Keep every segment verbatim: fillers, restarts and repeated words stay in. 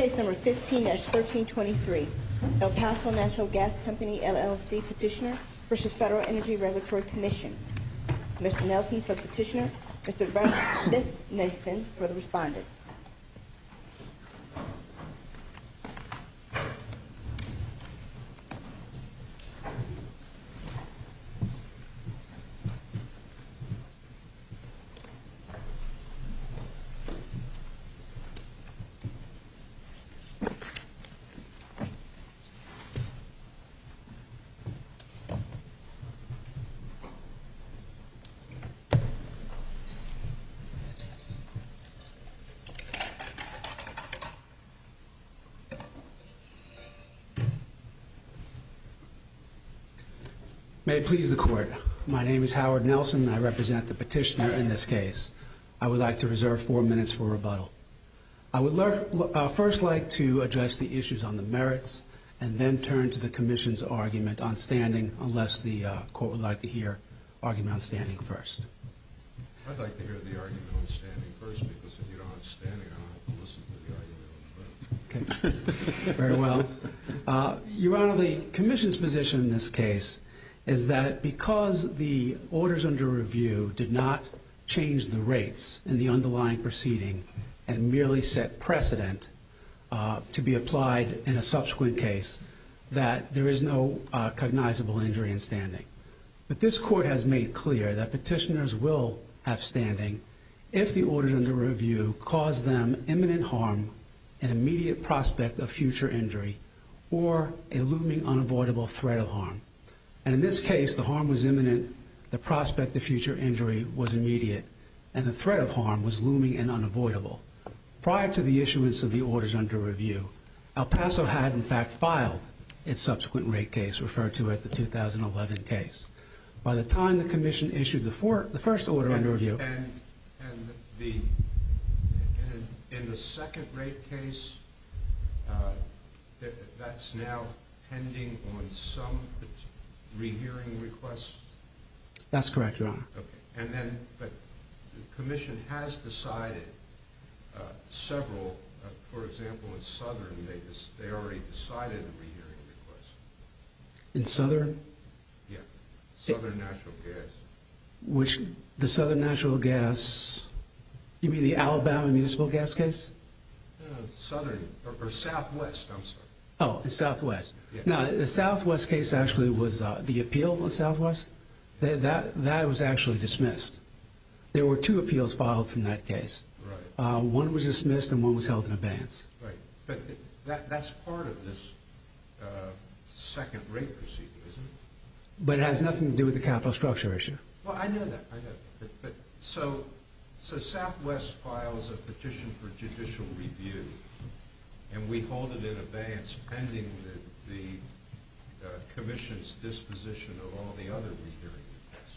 Case number fifteen dash thirteen twenty-three, El Paso Natural Gas Company, L L C petitioner versus Federal Energy Regulatory Commission. Mister Nelson for the petitioner, Mister Vernis Nathan for the respondent. May it please the Court. My name is Howard Nelson and I represent the petitioner in this case. I would like to reserve four minutes for rebuttal. I would uh, first like to address the issues on the merits and then turn to the Commission's argument on standing, unless the uh, Court would like to hear argument on standing first. I'd like to hear the argument on standing first, because if you don't have standing, I don't have to listen to the argument on the vote. Okay. Very well. Uh, Your Honor, the Commission's position in this case is that because the orders under review did not change the rates in the underlying proceeding and merely set precedent uh, to be applied in a subsequent case, that there is no uh, cognizable injury in standing. But this Court has made clear that petitioners will have standing if the orders under review cause them imminent harm, an immediate prospect of future injury, or a looming unavoidable threat of harm. And in this case, the harm was imminent, the prospect of future injury was immediate, and the threat of harm was looming and unavoidable. Prior to the issuance of the orders under review, El Paso had in fact filed its subsequent rate case, referred to as the two thousand eleven case. By the time the Commission issued the, for, the first order and, under review... And, and the, in, in the second rate case, uh, th that's now pending on some rehearing requests? That's correct, Your Honor. Okay. And then, but the Commission has decided uh, several, uh, for example, in Southern, they just, they already decided a rehearing request. In Southern? Yeah. Southern it, Natural Gas. Which, the Southern Natural Gas, you mean the Alabama Municipal Gas case? Uh, Southern, or, or Southwest, I'm sorry. Oh, in Southwest. Yeah. Now, the Southwest case actually was uh, the appeal of Southwest. That, that that was actually dismissed. There were two appeals filed from that case. Right. Uh, one was dismissed and one was held in abeyance. Right. But it, that that's part of this uh, second rate proceeding, isn't it? But it has nothing to do with the capital structure issue. Well, I know that. I know that. But, but so so Southwest files a petition for judicial review, and we hold it in abeyance pending the, the uh, Commission's disposition of all the other rehearing requests.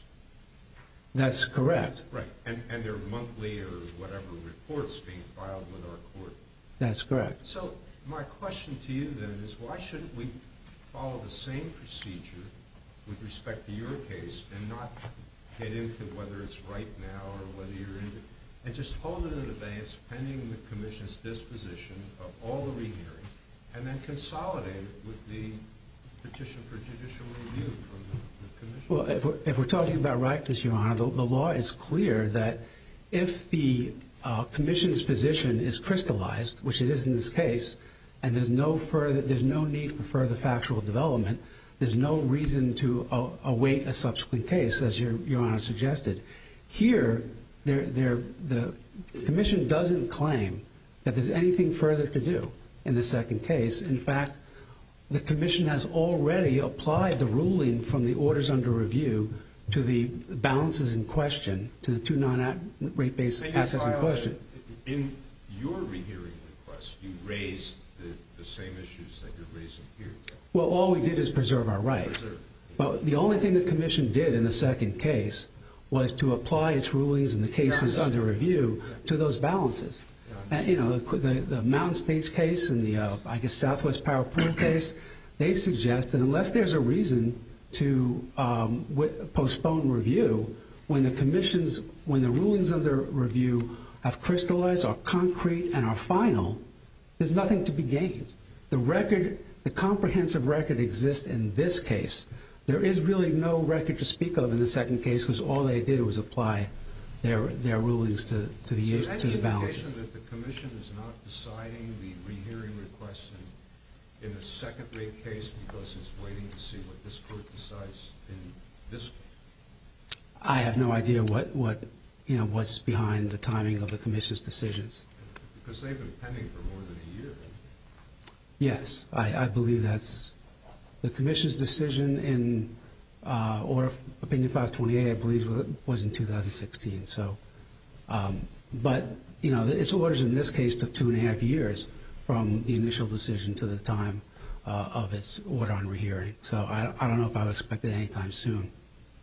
That's correct. Right. And, and there are monthly or whatever reports being filed with our court. That's correct. So my question to you then is, why shouldn't we follow the same procedure with respect to your case and not get into whether it's right now or whether you're in it, and just hold it in abeyance pending the Commission's disposition of all the rehearing, and then consolidate it with the petition for judicial review from the, the Commission? Well, if we're, if we're talking about rightness, Your Honor, the, the law is clear that if the uh, Commission's position is crystallized, which it is in this case, and there's no further, there's no need for further factual development, there's no reason to uh, await a subsequent case, as Your, Your Honor suggested. Here, they're, they're, the Commission doesn't claim that there's anything further to do in the second case. In fact, the Commission has already applied the ruling from the orders under review to the balances in question, to the two non-rate-based assets in question. In your rehearing request, you raised the, the same issues that you're raising here. Well, all we did is preserve our right. Preserve. But the only thing the Commission did in the second case was to apply its rulings in the cases under review to those balances. And, you know, the, the, the Mountain States case and the, uh, I guess, Southwest Power Pool case, they suggest that unless there's a reason to um, w postpone review, when the Commission's, when the rulings under review have crystallized, are concrete, and are final, there's nothing to be gained. The record, the comprehensive record exists in this case. There is really no record to speak of in the second case because all they did was apply their their rulings to, to the to the balance. Is there any indication that the Commission is not deciding the rehearing request in, in the second rate case because it's waiting to see what this Court decides in this case? I have no idea what, what you know what's behind the timing of the Commission's decisions. Because they've been pending for more than a year. Yes, I, I believe that's the Commission's decision in uh, Order of Opinion five twenty-eight, I believe, was in two thousand sixteen. So, um, but, you know, its orders in this case took two and a half years from the initial decision to the time uh, of its order on rehearing. So I, I don't know if I would expect it anytime soon.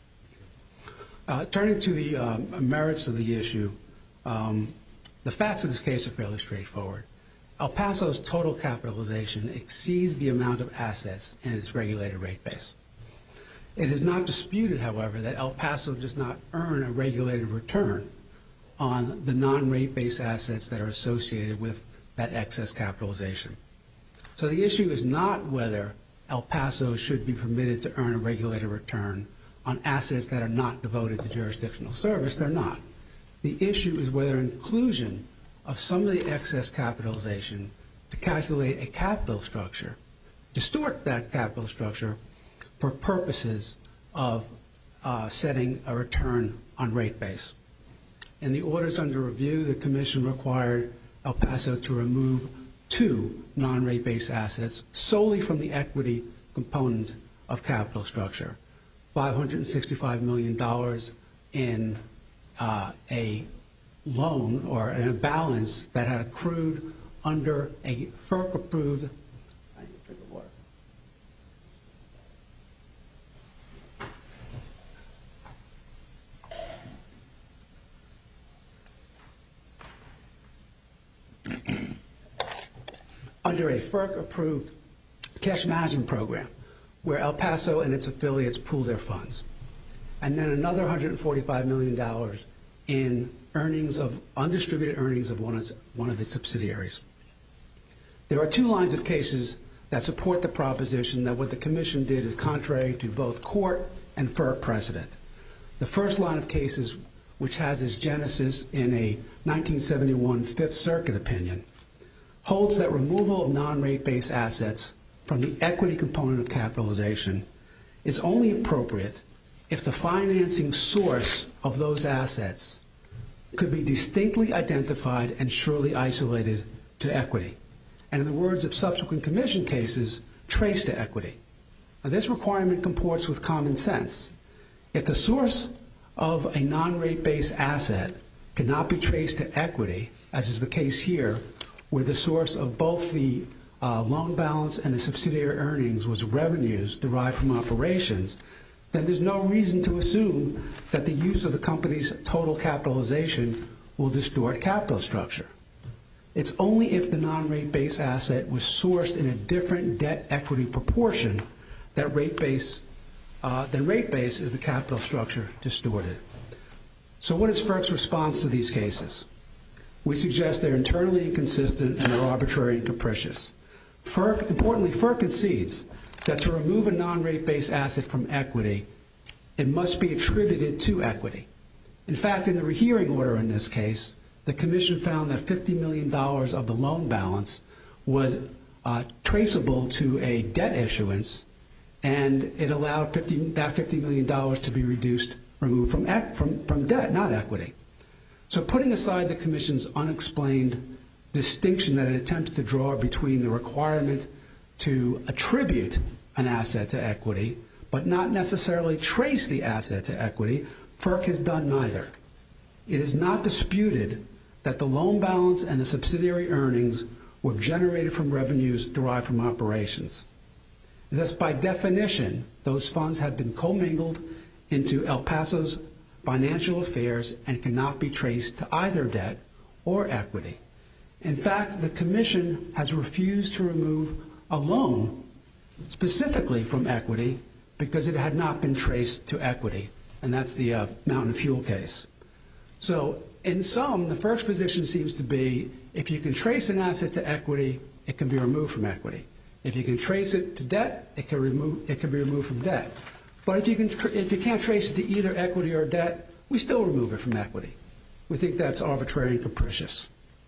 Uh, turning to the uh, merits of the issue, um, the facts of this case are fairly straightforward. El Paso's total capitalization exceeds the amount of assets in its regulated rate base. It is not disputed, however, that El Paso does not earn a regulated return on the non-rate base assets that are associated with that excess capitalization. So the issue is not whether El Paso should be permitted to earn a regulated return on assets that are not devoted to jurisdictional service. They're not. The issue is whether inclusion of some of the excess capitalization to calculate a capital structure, distort that capital structure for purposes of uh, setting a return on rate base. In the orders under review, the Commission required El Paso to remove two non-rate base assets solely from the equity component of capital structure, five hundred sixty-five million dollars in uh, a loan or a balance that had accrued under a F E R C-approved under a F E R C-approved cash management program where El Paso and its affiliates pool their funds. And then another one hundred forty-five million dollars in earnings of undistributed earnings of one of, one of its subsidiaries. There are two lines of cases that support the proposition that what the Commission did is contrary to both court and F E R C precedent. The first line of cases, which has its genesis in a nineteen seventy-one Fifth Circuit opinion, holds that removal of non-rate base assets from the equity component of capitalization is only appropriate if the financing source of those assets could be distinctly identified and surely isolated to equity. And in the words of subsequent Commission cases, traced to equity. Now, this requirement comports with common sense. If the source of a non-rate base asset cannot be traced to equity, as is the case here, where the source of both the uh, loan balance and the subsidiary earnings was revenues derived from operations, then there's no reason to assume that the use of the company's total capitalization will distort capital structure. It's only if the non-rate base asset was sourced in a different debt equity proportion that rate base, uh, then rate base is the capital structure distorted. So what is F E R C's response to these cases? We suggest they're internally inconsistent and are arbitrary and capricious. F E R C, importantly, F E R C concedes that to remove a non-rate base asset from equity, it must be attributed to equity. In fact, in the rehearing order in this case, the Commission found that fifty million dollars of the loan balance was uh, traceable to a debt issuance, and it allowed fifty, that fifty million dollars to be reduced, removed from, from, from debt, not equity. So putting aside the Commission's unexplained distinction that it attempts to draw between the requirement to attribute an asset to equity, but not necessarily trace the asset to equity, F E R C has done neither. It is not disputed that the loan balance and the subsidiary earnings were generated from revenues derived from operations. Thus, by definition, those funds have been commingled into El Paso's financial affairs and cannot be traced to either debt or equity. In fact, the Commission has refused to remove a loan specifically from equity because it had not been traced to equity, and that's the uh, Mountain Fuel case. So in sum, the FERC's position seems to be if you can trace an asset to equity, it can be removed from equity. If you can trace it to debt, it can remove it can be removed from debt. But if you can tr- if you can't trace it to either equity or debt, we still remove it from equity. We think that's arbitrary and capricious.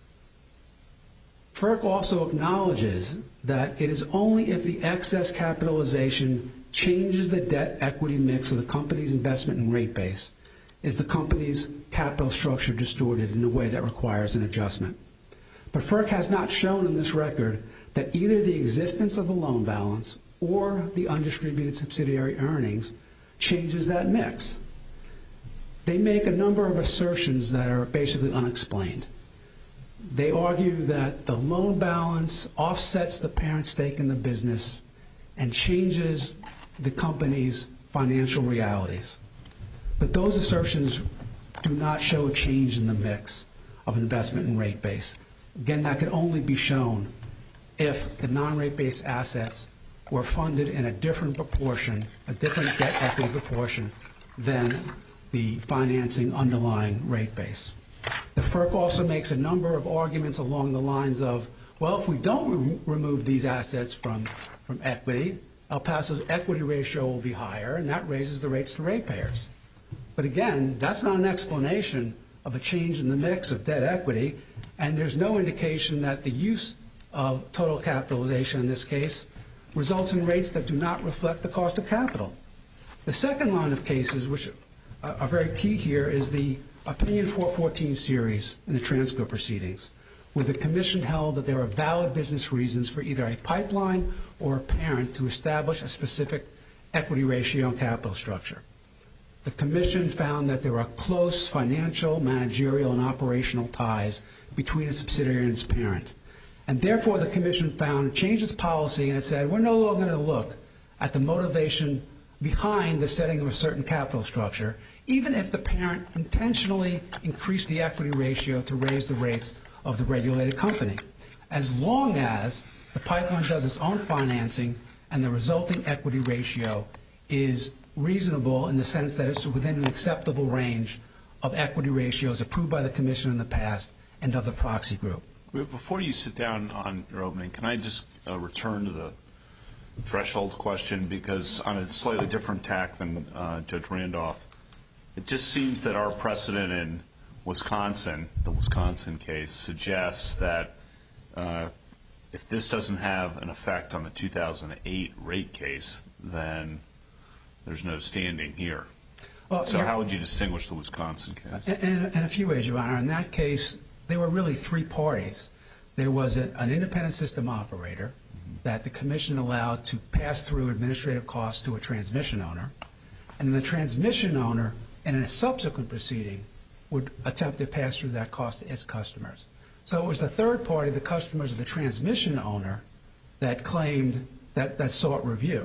FERC also acknowledges that it is only if the excess capitalization changes the debt-equity mix of the company's investment and rate base is the company's capital structure distorted in a way that requires an adjustment. But FERC has not shown in this record that either the existence of a loan balance or the undistributed subsidiary earnings changes that mix. They make a number of assertions that are basically unexplained. They argue that the loan balance offsets the parent stake in the business and changes the company's financial realities. But those assertions do not show a change in the mix of investment and rate base. Again, that could only be shown if the non-rate-based assets were funded in a different proportion, a different debt equity proportion than the financing underlying rate base. The FERC also makes a number of arguments along the lines of, well, if we don't re- remove these assets from, from equity, El Paso's equity ratio will be higher, and that raises the rates to ratepayers. But again, that's not an explanation of a change in the mix of debt equity, and there's no indication that the use of total capitalization in this case results in rates that do not reflect the cost of capital. The second line of cases, which are very key here, is the Opinion four fourteen series in the transcript proceedings, where the Commission held that there are valid business reasons for either a pipeline or a parent to establish a specific equity ratio and capital structure. The Commission found that there are close financial, managerial, and operational ties between a subsidiary and its parent. And therefore, the Commission found, changed its policy, and it said, we're no longer going to look at the motivation behind the setting of a certain capital structure, even if the parent intentionally increased the equity ratio to raise the rates of the regulated company, as long as the pipeline does its own financing and the resulting equity ratio is reasonable in the sense that it's within an acceptable range of equity ratios approved by the Commission in the past and of the proxy group. Before you sit down on your opening, can I just uh, return to the threshold question, because on a slightly different tack than uh, Judge Randolph, it just seems that our precedent in Wisconsin, the Wisconsin case, suggests that uh, if this doesn't have an effect on the two thousand eight rate case, then there's no standing here. Well, so how would you distinguish the Wisconsin case? In, in a few ways, Your Honor. In that case, there were really three parties. There was a, an independent system operator mm-hmm. that the Commission allowed to pass through administrative costs to a transmission owner, and the transmission owner, in a subsequent proceeding, would attempt to pass through that cost to its customers. So it was the third party, the customers of the transmission owner, that claimed that, that sought review.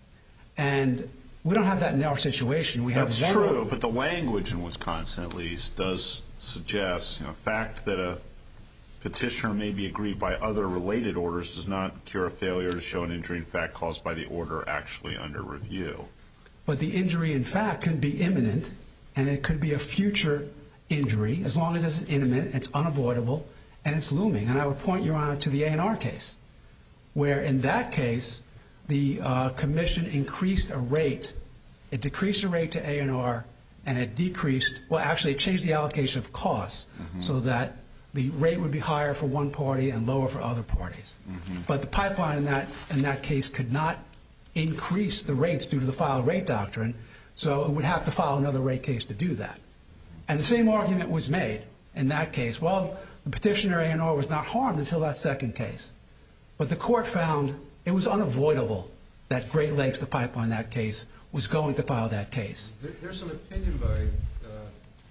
And we don't have that in our situation. We That's have true, but the language in Wisconsin, at least, does suggest, you know, the fact that a petitioner may be aggrieved by other related orders does not cure a failure to show an injury in fact caused by the order actually under review. But the injury in fact can be imminent, and it could be a future injury, as long as it's imminent, it's unavoidable, and it's looming. And I would point, Your Honor, to the A and R case, where in that case, the uh, Commission increased a rate. It decreased a rate to A and R, and it decreased, well, actually, it changed the allocation of costs mm-hmm. so that the rate would be higher for one party and lower for other parties. Mm-hmm. But the pipeline in that in that case could not increase the rates due to the filed rate doctrine, so it would have to file another rate case to do that. And the same argument was made in that case. Well, the petitioner A and R was not harmed until that second case. But the court found it was unavoidable that Great Lakes, the pipeline in that case, was going to file that case. There, there's an opinion by uh,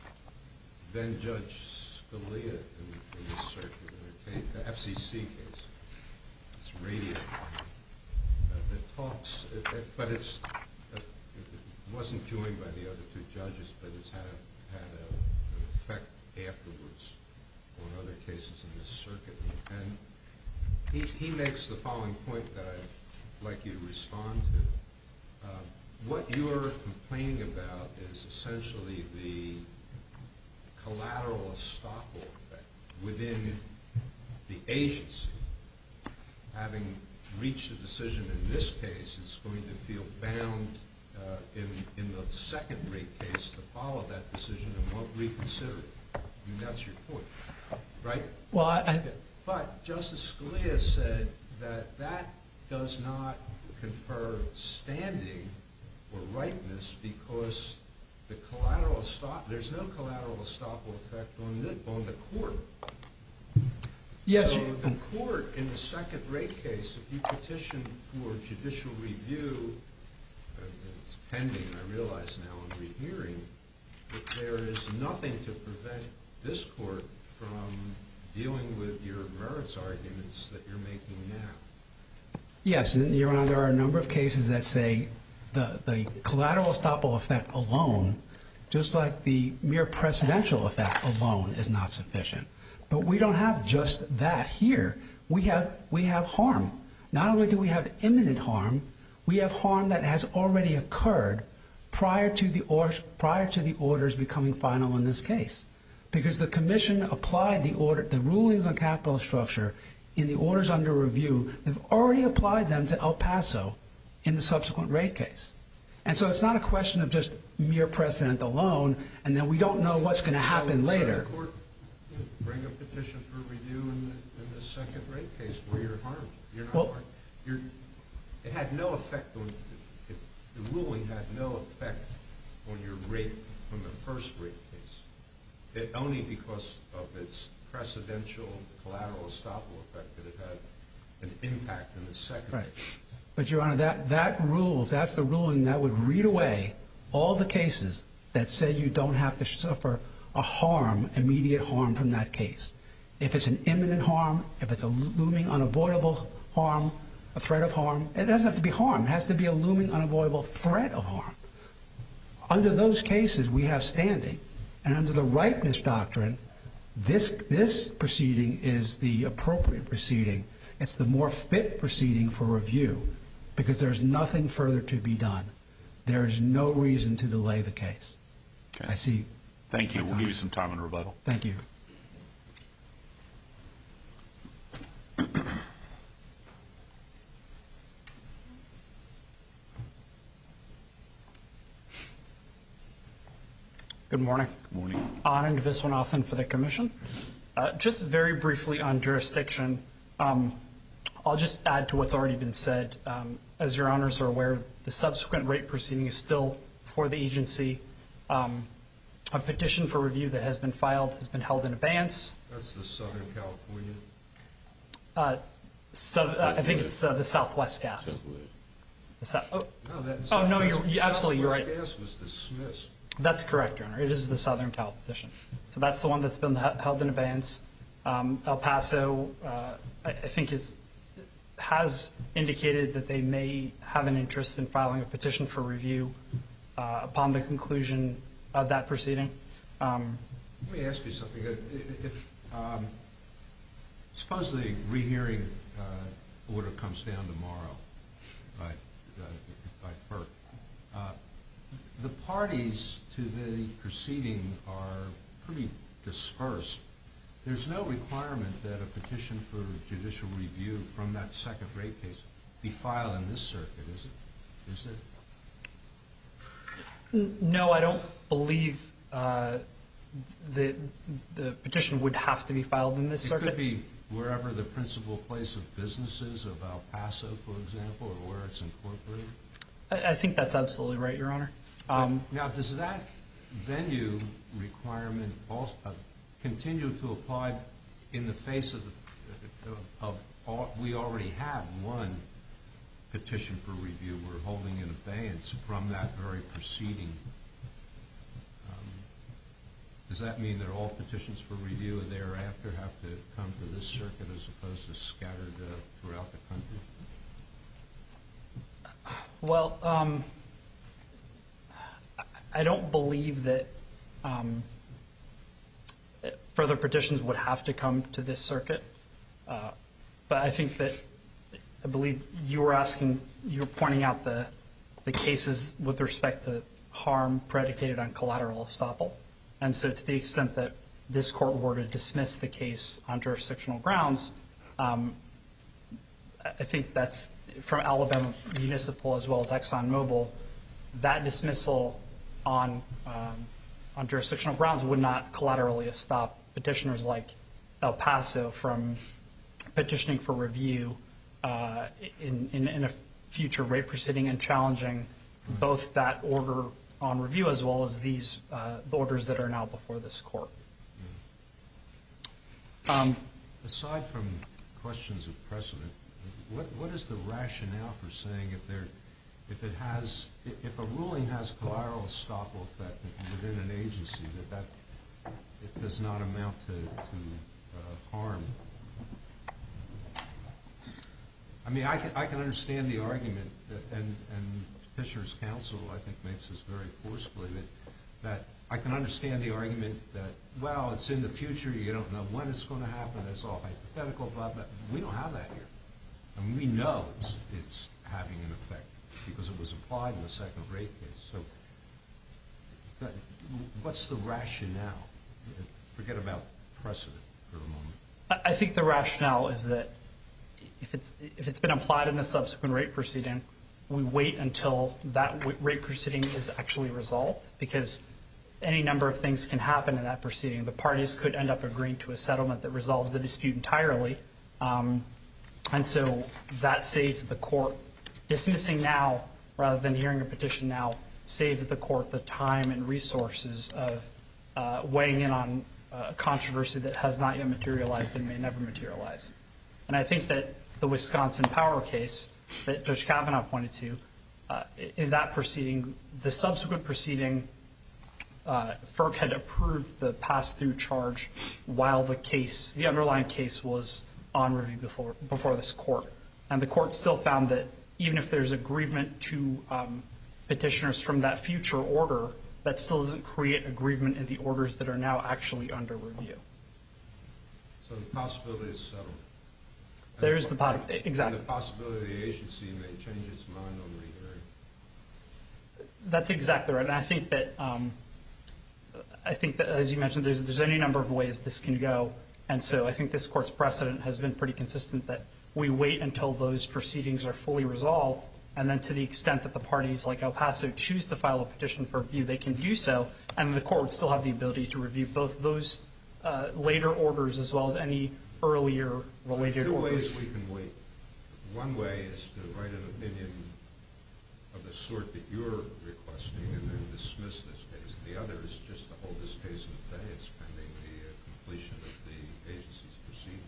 then Judge Scalia in, in this circuit, in the, case, the F C C case. It's radio. Uh, that talks, it, it, but it's uh, it wasn't joined by the other two judges, but it's had a, had a, an effect afterwards on other cases in this circuit. And he, he makes the following point that I'd like you to respond to. Uh, what you're complaining about is essentially the collateral estoppel effect within the agency, having reached a decision in this case, is going to feel bound uh, in, in the second rate case to follow that decision and won't reconsider it. I mean, that's your point, right? Well, I, I But Justice Scalia said that that does not confer standing or rightness because the collateral estoppel, there's no collateral estoppel effect on the, on the court. yes, So you- the court in the second rate case, if you petition for judicial review, uh, it's pending, I realize now on rehearing, that there is nothing to prevent this court from dealing with your merits arguments that you're making now. yes, and Your Honor, there are a number of cases that say the, the collateral estoppel effect alone, just like the mere precedential effect alone, is not sufficient. But we don't have just that here. We have we have harm. Not only do we have imminent harm, we have harm that has already occurred prior to the or, prior to the orders becoming final in this case, because the Commission applied the order, the rulings on capital structure in the orders under review. They've already applied them to El Paso in the subsequent rate case, and so it's not a question of just mere precedent alone, and then we don't know what's going to happen So, later. So the court you know, bring a petition for review in the, in the second rate case where you're harmed. You're not Well, harmed. You're, it had no effect on, it, the ruling had no effect on your rate from the first rate case. It, only because of its precedential collateral estoppel effect that it had an impact in the second Right. rate case. But, Your Honor, that, that rule, if that's the ruling, that would read away all the cases that say you don't have to suffer a harm, immediate harm from that case. If it's an imminent harm, if it's a looming unavoidable harm, a threat of harm, it doesn't have to be harm. It has to be a looming unavoidable threat of harm. Under those cases, we have standing. And under the ripeness doctrine, this, this proceeding is the appropriate proceeding. It's the more fit proceeding for review because there's nothing further to be done. There is no reason to delay the case. Okay. I see. Thank you. We'll give you some time in rebuttal. Thank you. Good morning. Good morning. Anand Viswanathan for the Commission. Uh, just very briefly on jurisdiction, um, I'll just add to what's already been said. Um, as your honors are aware, the subsequent rate proceeding is still before the agency. Um, a petition for review that has been filed has been held in abeyance. That's the Southern California. Uh, so, uh, I think it's uh, the Southwest Gas. The Sou- oh, No, that, Oh, no, you're- Southwest- you- absolutely, you're right. Southwest Gas was dismissed. That's correct, Your Honor. It is the Southern Cal petition. So that's the one that's been he- held in abeyance. Um, El Paso, uh, I, I think, is, has indicated that they may have an interest in filing a petition for review uh, upon the conclusion of that proceeding. Um, Let me ask you something. If, if um, suppose the rehearing uh, order comes down tomorrow by, uh, by FERC, uh, the parties to the proceeding are pretty dispersed. There's no requirement that a petition for judicial review from that second rate case be filed in this circuit, is it? Is there? no, I don't believe uh, the, the petition would have to be filed in this It circuit. could be wherever the principal place of business is, of El Paso, for example, or where it's incorporated. I, I think that's absolutely right, Your Honor. Um, Now, does that venue requirement also uh, continue to apply in the face of, the, of, of all, we already have one petition for review we're holding in abeyance from that very proceeding? Um, does that mean that all petitions for review thereafter have to come to this circuit as opposed to scattered uh, throughout the country? Well, um, I don't believe that um, further petitions would have to come to this circuit. Uh, but I think that I believe you were asking, you were pointing out the the cases with respect to harm predicated on collateral estoppel. And so to the extent that this court were to dismiss the case on jurisdictional grounds, um, I think that's from Alabama Municipal as well as ExxonMobil, that dismissal on um, on jurisdictional grounds would not collaterally stop petitioners like El Paso from petitioning for review uh, in, in, in a future rate proceeding and challenging both that order on review as well as these uh, the orders that are now before this court. Um, Aside from questions of precedent, what what is the rationale for saying if there if it has if a ruling has collateral estoppel effect within an agency that that it does not amount to to uh, harm? I mean, I can I can understand the argument that, and and Petitioner's counsel I think makes this very forcefully that that I can understand the argument that, well, it's in the future, you don't know when it's going to happen, it's all hypothetical, blah blah. We don't have that here. I mean, we know it's it's having an effect because it was applied in the second rate case. So, that, what's the rationale? Forget about precedent for a moment. I think the rationale is that if it's if it's been applied in the subsequent rate proceeding, we wait until that rate proceeding is actually resolved, because any number of things can happen in that proceeding. The parties could end up agreeing to a settlement that resolves the dispute entirely. Um, and so that saves the court. Dismissing now rather than hearing a petition now saves the court the time and resources of uh, weighing in on a controversy that has not yet materialized and may never materialize. And I think that the Wisconsin Power case that Judge Kavanaugh pointed to, uh, in that proceeding, the subsequent proceeding, Uh, FERC had approved the pass-through charge while the case, the underlying case, was on review before before this court, and the court still found that even if there's agreement to um, petitioners from that future order, that still doesn't create agreement in the orders that are now actually under review. So the possibility is settlement. There is the possibility, exactly. And the possibility the agency may change its mind on rehearing. That's exactly right, and I think that. Um, I think that, as you mentioned, there's, there's any number of ways this can go. And so I think this court's precedent has been pretty consistent that we wait until those proceedings are fully resolved. And then to the extent that the parties like El Paso choose to file a petition for review, they can do so. And the court would still have the ability to review both those uh, later orders as well as any earlier related Two orders. ways we can wait. One way is to write an opinion of the sort that you're requesting and then dismiss this case. The other is just to hold this case in abeyance pending the uh, completion of the agency's proceeding.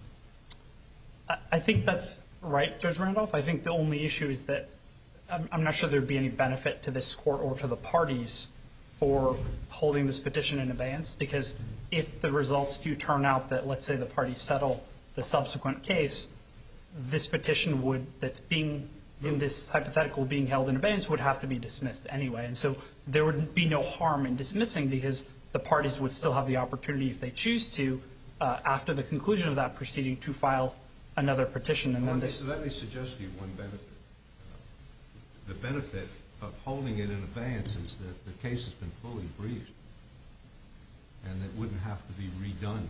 I, I think that's right, Judge Randolph. I think the only issue is that I'm, I'm not sure there would be any benefit to this court or to the parties for holding this petition in abeyance, because if the results do turn out that, let's say, the parties settle the subsequent case, this petition would that's being in this hypothetical being held in abeyance would have to be dismissed anyway. And so there would be no harm in dismissing, because the parties would still have the opportunity, if they choose to, uh, after the conclusion of that proceeding, to file another petition. And well, then let, this. Me, let me suggest to you one benefit. Uh, the benefit of holding it in abeyance is that the case has been fully briefed and it wouldn't have to be redone.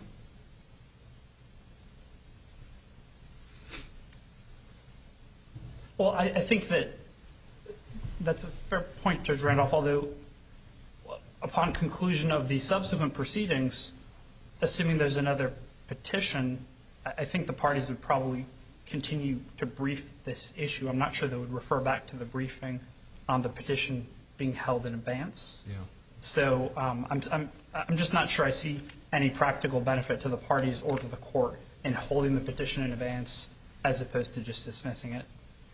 Well, I, I think that that's a fair point, Judge Randolph, although upon conclusion of the subsequent proceedings, assuming there's another petition, I think the parties would probably continue to brief this issue. I'm not sure they would refer back to the briefing on the petition being held in abeyance. Yeah. So um, I'm, I'm, I'm just not sure I see any practical benefit to the parties or to the court in holding the petition in abeyance as opposed to just dismissing it.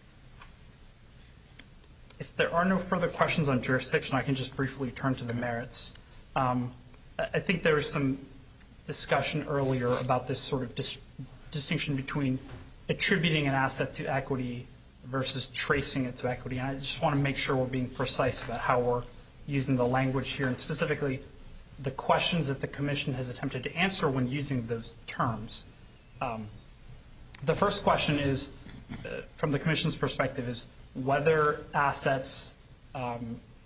If there are no further questions on jurisdiction, I can just briefly turn to the merits. Um, I think there was some discussion earlier about this sort of dis- distinction between attributing an asset to equity versus tracing it to equity. And I just want to make sure we're being precise about how we're using the language here, and specifically the questions that the Commission has attempted to answer when using those terms. Um, the first question is, uh, from the Commission's perspective, is whether assets um,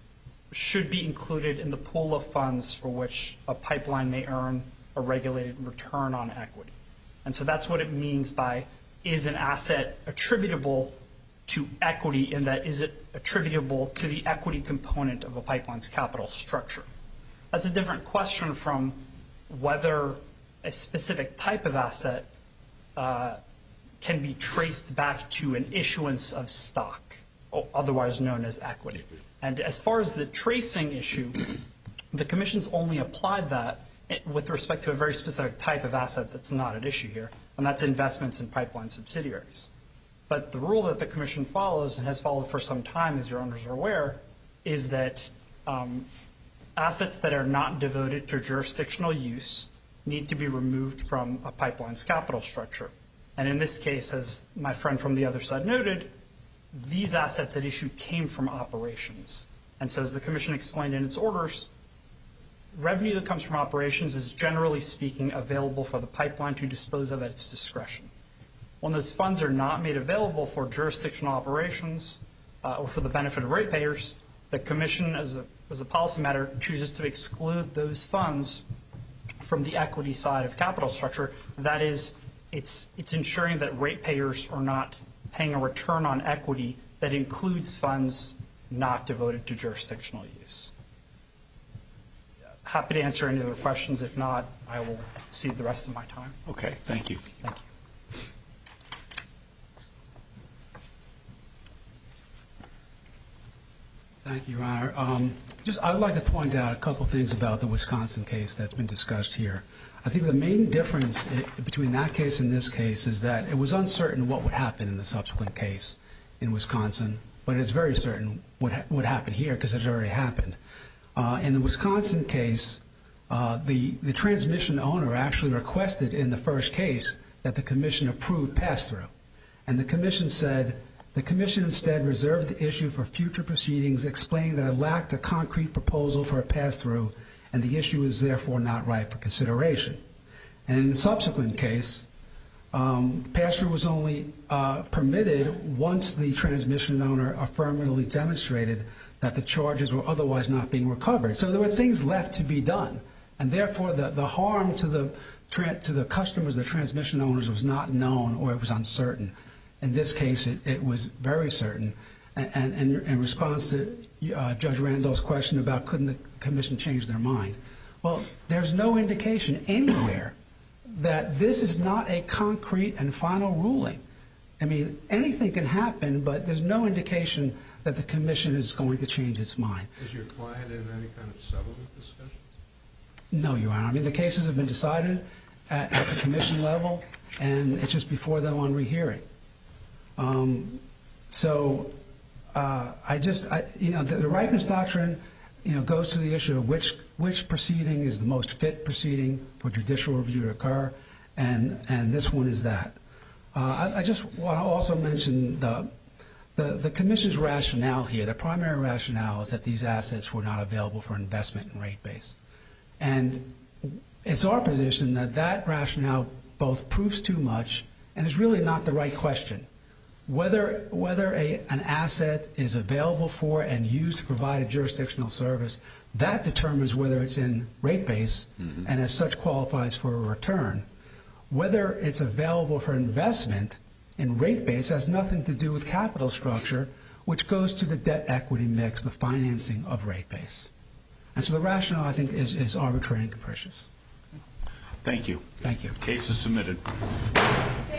should be included in the pool of funds for which a pipeline may earn a regulated return on equity. And so that's what it means by is an asset attributable to equity, in that is it attributable to the equity component of a pipeline's capital structure. That's a different question from whether a specific type of asset uh, can be traced back to an issuance of stock, otherwise known as equity. And as far as the tracing issue, the Commission's only applied that with respect to a very specific type of asset that's not at issue here, and that's investments in pipeline subsidiaries. But the rule that the Commission follows, and has followed for some time, as your owners are aware, is that um, assets that are not devoted to jurisdictional use need to be removed from a pipeline's capital structure. And in this case, as my friend from the other side noted, these assets at issue came from operations. And so as the Commission explained in its orders, revenue that comes from operations is generally speaking available for the pipeline to dispose of at its discretion. When those funds are not made available for jurisdictional operations uh, or for the benefit of ratepayers, the Commission, as a, as a policy matter, chooses to exclude those funds from the equity side of capital structure. That is, it's, it's ensuring that ratepayers are not paying a return on equity that includes funds not devoted to jurisdictional use. Happy to answer any other questions. If not, I will cede the rest of my time. Okay, thank you. Thank you. Thank you, Your Honor. Um, just, I would like to point out a couple things about the Wisconsin case that's been discussed here. I think the main difference between that case and this case is that it was uncertain what would happen in the subsequent case in Wisconsin, but it's very certain what ha would happen here because it already happened. Uh, in the Wisconsin case, uh, the, the transmission owner actually requested in the first case that the Commission approve pass-through. And the Commission said, the Commission instead reserved the issue for future proceedings, explaining that it lacked a concrete proposal for a pass-through, and the issue is therefore not ripe for consideration. And in the subsequent case, um, pass-through was only uh, permitted once the transmission owner affirmatively demonstrated that the charges were otherwise not being recovered. So there were things left to be done, and therefore the, the harm to the, to the customers, the transmission owners, was not known or it was uncertain. In this case, it, it was very certain. And, and, and in response to uh, Judge Randolph's question about couldn't the Commission change their mind, well, there's no indication anywhere that this is not a concrete and final ruling. I mean, anything can happen, but there's no indication that the Commission is going to change its mind. Is your client in any kind of settlement discussions? No, Your Honor. I mean, the cases have been decided at, at the Commission level, and it's just before them on rehearing. Um, so uh, I just, I, you know, the, the ripeness doctrine, you know, goes to the issue of which which proceeding is the most fit proceeding for judicial review to occur, and and this one is that. Uh, I, I just want to also mention the, the the Commission's rationale here. The primary rationale is that these assets were not available for investment in rate base, and it's our position that that rationale both proves too much and is really not the right question. Whether, whether a, an asset is available for and used to provide a jurisdictional service, that determines whether it's in rate base mm-hmm. and as such qualifies for a return. Whether it's available for investment in rate base has nothing to do with capital structure, which goes to the debt equity mix, the financing of rate base. And so the rationale, I think, is, is arbitrary and capricious. Thank you. Thank you. Case is submitted.